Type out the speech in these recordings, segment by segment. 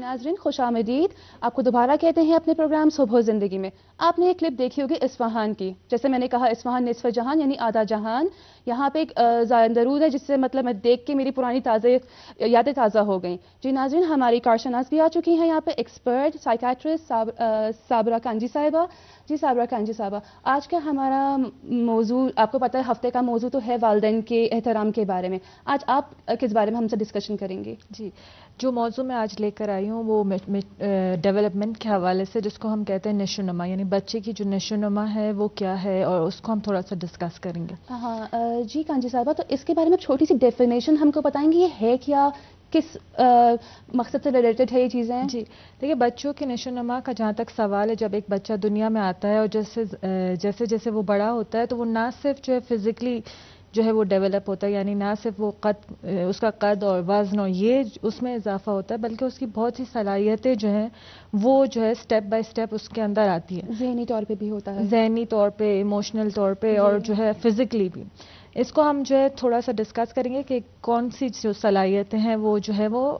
नाज़रीन खुश आमदीद। आपको दोबारा कहते हैं अपने प्रोग्राम सुबह ज़िंदगी में। आपने एक क्लिप देखी होगी इस्फहान की। जैसे मैंने कहा इस्फहान निस्फ जहान यानी आधा जहान। यहाँ पे एक दरूद है जिससे मतलब मैं देख के मेरी पुरानी यादें ताज़ा हो गई। जी नाज़रीन, हमारी कारशनास भी आ चुकी हैं यहाँ पे, एक्सपर्ट साइकेट्रिस्ट साबरा कांजी साहिबा। जी साबरा कांजी साहिबा, आज का हमारा मौजू आपको पता है, हफ्ते का मौजू तो है वालिदैन के एहतराम के बारे में। आज आप किस बारे में हमसे डिस्कशन करेंगे? जी, जो मौजू मैं आज लेकर आई हूँ वो डेवलपमेंट के हवाले से, जिसको हम कहते हैं नशोनुमा, यानी बच्चे की जो नशोनुमा है वो क्या है, और उसको हम थोड़ा सा डिस्कस करेंगे। हाँ जी कांजी साहिबा, तो इसके बारे में छोटी सी डेफिनेशन हमको बताएंगे, ये है क्या, किस मकसद से रिलेटेड है ये चीज़ें? जी देखिए, बच्चों के नशोनुमा का जहाँ तक सवाल है, जब एक बच्चा दुनिया में आता है और जैसे जैसे वो बड़ा होता है तो वो ना सिर्फ जो है फिज़िकली जो है वो डेवलप होता है, यानी ना सिर्फ वो उसका कद और वज़न और ये उसमें इजाफा होता है, बल्कि उसकी बहुत सी सलाहियतें जो हैं वो जो है स्टेप बाय स्टेप उसके अंदर आती है। ज़हनी तौर पे भी होता है, ज़हनी तौर पे, इमोशनल तौर पे, और जो है फिज़िकली भी। इसको हम जो है थोड़ा सा डिस्कस करेंगे कि कौन सी जो सलाहियतें हैं वो जो है वो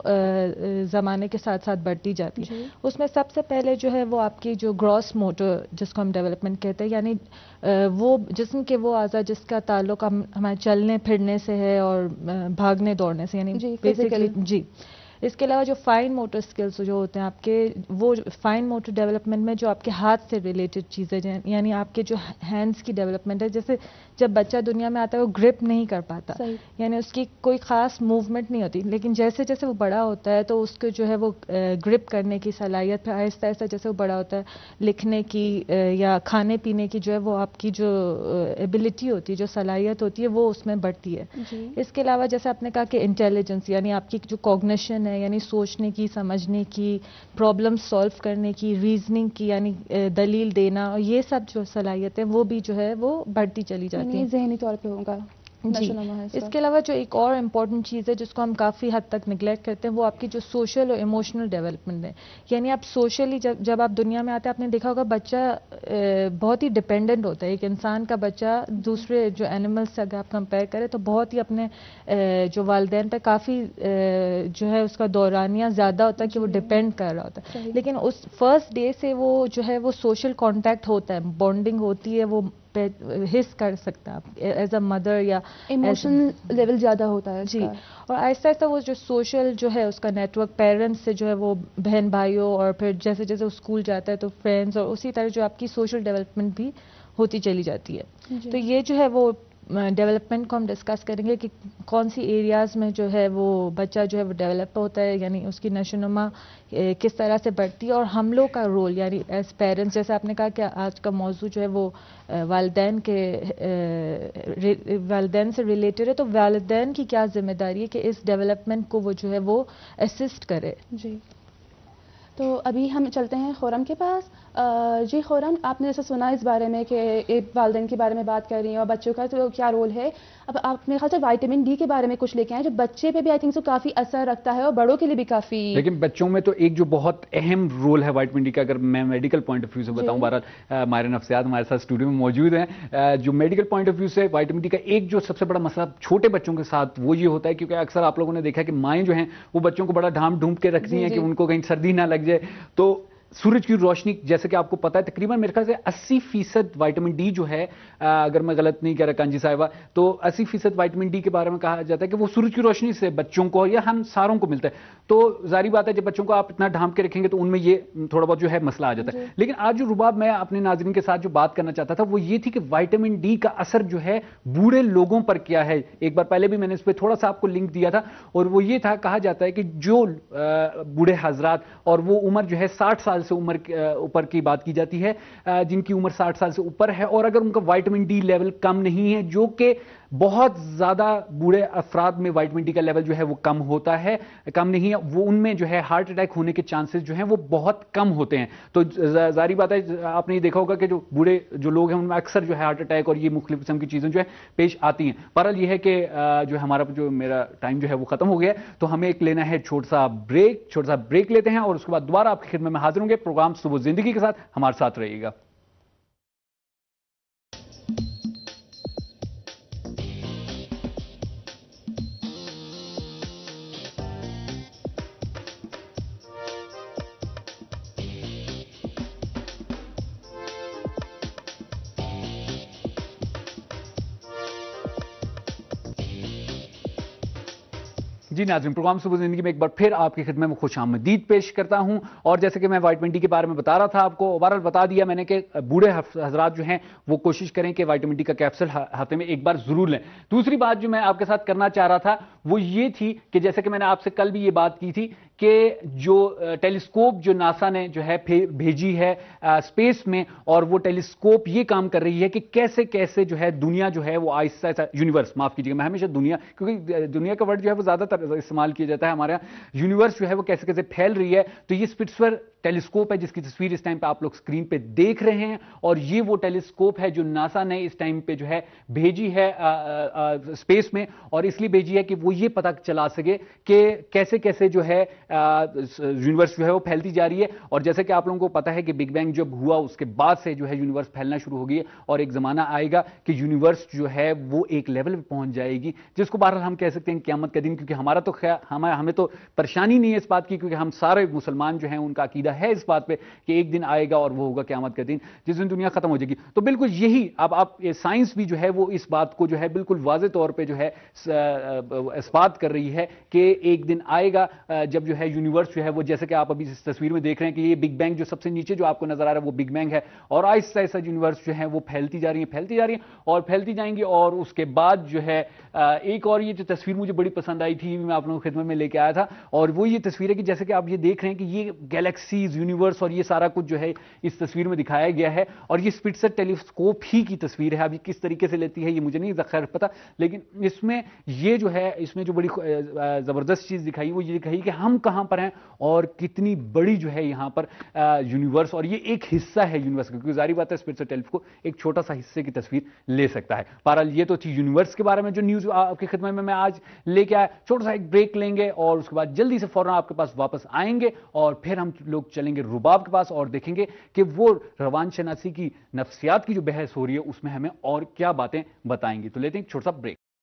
ज़माने के साथ साथ बढ़ती जाती है। उसमें सबसे पहले जो है वो आपकी जो ग्रॉस मोटर, जिसको हम डेवलपमेंट कहते हैं, यानी वो जिस्म के वो आज़ा जिसका ताल्लुक हमारे चलने फिरने से है और भागने दौड़ने से, यानी बेसिकली जी। इसके अलावा जो फाइन मोटर स्किल्स जो होते हैं आपके, वो फाइन मोटर डेवलपमेंट में जो आपके हाथ से रिलेटेड चीज़ें, यानी आपके जो हैंड्स की डेवलपमेंट है, जैसे जब बच्चा दुनिया में आता है वो ग्रिप नहीं कर पाता, यानी उसकी कोई ख़ास मूवमेंट नहीं होती, लेकिन जैसे जैसे वो बड़ा होता है तो उसको जो है वो ग्रिप करने की सलाहियत, फिर आहिस्ता आहिस्ता जैसे वो बड़ा होता है लिखने की या खाने पीने की जो है वो आपकी जो एबिलिटी होती है, जो सलाहियत होती है, वो उसमें बढ़ती है। इसके अलावा जैसे आपने कहा कि इंटेलिजेंस, यानी आपकी जो कॉग्निशन है, यानी सोचने की, समझने की, प्रॉब्लम सॉल्व करने की, रीजनिंग की, यानी दलील देना, और ये सब जो सलाहियत है वो भी जो है वो बढ़ती चली जाती है, ज़हनी तौर पे होगा जी। इसके अलावा जो एक और इम्पॉर्टेंट चीज़ है जिसको हम काफ़ी हद तक निगलेक्ट करते हैं, वो आपकी जो सोशल और इमोशनल डेवलपमेंट है। यानी आप सोशली जब आप दुनिया में आते हैं, आपने देखा होगा बच्चा बहुत ही डिपेंडेंट होता है। एक इंसान का बच्चा दूसरे जो एनिमल्स से अगर आप कंपेयर करें तो बहुत ही अपने जो वालिदैन पे काफ़ी जो है उसका दौरानिया ज़्यादा होता है कि वो डिपेंड कर रहा होता है, लेकिन उस फर्स्ट डे से वो जो है वो सोशल कॉन्टैक्ट होता है, बॉन्डिंग होती है, वो हिस कर सकता है आप एज अ मदर, या इमोशनल लेवल ज़्यादा होता है जी। और आहिस्ता आहिस्ता वो जो सोशल जो है उसका नेटवर्क पेरेंट्स से जो है वो बहन भाइयों, और फिर जैसे जैसे वो स्कूल जाता है तो फ्रेंड्स, और उसी तरह जो आपकी सोशल डेवलपमेंट भी होती चली जाती है। तो ये जो है वो डेवलपमेंट को हम डिस्कस करेंगे कि कौन सी एरियाज़ में जो है वो बच्चा जो है वो डेवलप होता है, यानी उसकी नशोनुमा किस तरह से बढ़ती है, और हम लोग का रोल यानी एज पेरेंट्स, जैसे आपने कहा कि आज का मौजू जो है वो वालिदैन से रिलेटेड है, तो वालिदैन की क्या जिम्मेदारी है कि इस डेवलपमेंट को वो जो है वो असिस्ट करे। जी, तो अभी हम चलते हैं खुरम के पास। जी खुरम, आपने जैसे सुना इस बारे में कि वालिदैन के बारे में बात कर रही हैं और बच्चों का तो क्या रोल है। अब आप मेरे ख्याल से विटामिन डी के बारे में कुछ लेके आए जो बच्चे पे भी आई थिंक सो काफ़ी असर रखता है और बड़ों के लिए भी काफ़ी। लेकिन बच्चों में तो एक जो बहुत अहम रोल है विटामिन डी का, अगर मैं मेडिकल पॉइंट ऑफ व्यू से बताऊं, बहरहाल माहिर नफ्सियात हमारे साथ स्टूडियो में मौजूद हैं। जो मेडिकल पॉइंट ऑफ व्यू से विटामिन डी का एक जो सबसे बड़ा मसला छोटे बच्चों के साथ वो ये होता है, क्योंकि अक्सर आप लोगों ने देखा कि माएँ जो हैं वो बच्चों को बड़ा ढांप ढूंढ के रखती हैं कि उनको कहीं सर्दी ना लग जाए। तो सूरज की रोशनी, जैसे कि आपको पता है, तकरीबन मेरे ख्याल से 80% विटामिन डी जो है, अगर मैं गलत नहीं कह रहा कांजी साहिबा, तो 80% विटामिन डी के बारे में कहा जाता है कि वो सूरज की रोशनी से बच्चों को या हम सारों को मिलता है। तो जारी बात है जब बच्चों को आप इतना ढांप के रखेंगे तो उनमें ये थोड़ा बहुत जो है मसला आ जाता है। लेकिन आज जो रुबाब मैं अपने नाज़रीन के साथ जो बात करना चाहता था वो ये थी कि विटामिन डी का असर जो है बूढ़े लोगों पर क्या है। एक बार पहले भी मैंने इस पर थोड़ा सा आपको लिंक दिया था, और वो ये था, कहा जाता है कि जो बूढ़े हजरात, और वो उम्र जो है 60 साल से उम्र ऊपर की बात की जाती है, जिनकी उम्र 60 साल से ऊपर है, और अगर उनका विटामिन डी लेवल कम नहीं है, जो कि बहुत ज्यादा बूढ़े अफराद में विटामिन डी का लेवल जो है वो कम होता है, कम नहीं है, वो उनमें जो है हार्ट अटैक होने के चांसेस जो हैं वो बहुत कम होते हैं। तो जारी बात है, आपने ये देखा होगा कि जो बूढ़े जो लोग हैं उनमें अक्सर जो है हार्ट अटैक और ये मुख्तलिफ किस्म की चीजें जो है पेश आती हैं। पर ये है कि जो हमारा जो मेरा टाइम जो है वो खत्म हो गया, तो हमें एक लेना है छोटा सा ब्रेक लेते हैं, और उसके बाद दोबारा आपकी खिदमत में हाजिर होंगे प्रोग्राम सुबह जिंदगी के साथ। हमारे साथ रहिएगा। جی ناظرین، پروگرام صبح زندگی میں ایک بار پھر آپ کی خدمت میں خوش آمدید پیش کرتا ہوں. اور جیسے کہ میں وائٹامن ڈی کے بارے میں بتا رہا تھا آپ کو، بہرحال بتا دیا میں نے کہ بوڑھے حضرات جو ہیں وہ کوشش کریں کہ وائٹامن ڈی کا کیپسول ہفتے میں ایک بار ضرور لیں. دوسری بات جو میں آپ کے ساتھ کرنا چاہ رہا تھا وہ یہ تھی کہ جیسے کہ میں نے آپ سے کل بھی یہ بات کی تھی کہ جو ٹیلیسکوپ جو ناسا نے جو ہے بھیجی ہے اسپیس میں، اور وہ ٹیلیسکوپ یہ کام کر رہی ہے کہ کیسے کیسے جو ہے دنیا جو ہے وہ آہستہ آہستہ، یونیورس معاف کیجیے گا، میں ہمیشہ دنیا، کیونکہ دنیا کا ورڈ جو ہے وہ زیادہ تر استعمال کیا جاتا ہے ہمارے یہاں، یونیورس جو ہے وہ کیسے کیسے پھیل رہی ہے. تو یہ اسپٹزر ٹیلیسکوپ ہے جس کی تصویر اس ٹائم پہ آپ لوگ اسکرین پہ دیکھ رہے ہیں، اور یہ وہ ٹیلیسکوپ ہے جو ناسا نے اس ٹائم پہ جو ہے بھیجی ہے اسپیس میں، اور اس لیے بھیجی ہے کہ وہ یہ پتہ چلا سکے کہ کیسے کیسے جو ہے یونیورس جو ہے وہ پھیلتی جا رہی ہے. اور جیسے کہ آپ لوگوں کو پتا ہے کہ بگ بینگ جب ہوا اس کے بعد سے جو ہے یونیورس پھیلنا شروع ہو گئی، اور ایک زمانہ آئے گا کہ یونیورس جو ہے وہ ایک لیول پہ پہنچ جائے گی جس کو بہرحال ہم کہہ سکتے ہیں قیامت کا دن. کیونکہ ہمارا تو ہمیں تو پریشانی نہیں ہے اس بات کی، کیونکہ ہم سارے مسلمان جو ہیں ان کا عقیدہ ہے اس بات پہ کہ ایک دن آئے گا اور وہ ہوگا قیامت کا دن جس دن دنیا ختم ہو جائے گی. تو بالکل یہی اب آپ سائنس بھی جو ہے وہ اس بات کو جو ہے بالکل واضح طور پہ جو ہے اس بات کر رہی ہے کہ ایک دن آئے گا جب جو ہے یونیورس جو ہے وہ، جیسے کہ آپ ابھی اس تصویر میں دیکھ رہے ہیں کہ یہ بگ بینگ جو سب سے نیچے جو آپ کو نظر آ رہا ہے وہ بگ بینگ ہے، اور آہستہ آہستہ یونیورس جو ہے وہ پھیلتی جا رہی ہیں اور پھیلتی جائیں گی. اور اس کے بعد جو ہے ایک اور یہ جو تصویر مجھے بڑی پسند آئی تھی، میں آپ لوگوں کی خدمت میں لے کے آیا تھا، اور وہ یہ تصویر ہے کہ جیسے کہ آپ یہ دیکھ رہے ہیں کہ یہ گیلیکسیز، یونیورس اور یہ سارا کچھ جو ہے اس تصویر میں دکھایا گیا ہے. اور یہ اسپٹزر ٹیلیسکوپ ہی کی تصویر ہے. اب یہ کس طریقے سے لیتی ہے یہ مجھے نہیں خیر پتا، لیکن اس میں یہ جو ہے، اس میں جو بڑی زبردست چیز دکھائی وہ یہ دکھائی کہ ہم کہاں پر ہیں اور کتنی بڑی جو ہے یہاں پر یونیورس، اور یہ ایک حصہ ہے یونیورس کا، کیونکہ ظاہری بات ہے اسپٹزر ٹیلیسکوپ ایک چھوٹا سا حصے کی تصویر لے سکتا ہے. بہرحال یہ تو تھی یونیورس کے بارے میں جو نیوز آپ کی خدمت میں آج لے کے آیا. چھوٹا سا ایک بریک لیں گے اور اس کے بعد جلدی سے فوراً آپ کے پاس واپس آئیں گے، اور پھر ہم لوگ چلیں گے رباب کے پاس اور دیکھیں گے کہ وہ روان شناسی کی نفسیات کی جو بحث ہو رہی ہے اس میں ہمیں اور کیا باتیں بتائیں گی. تو لیتے ہیں چھوٹا سا بریک.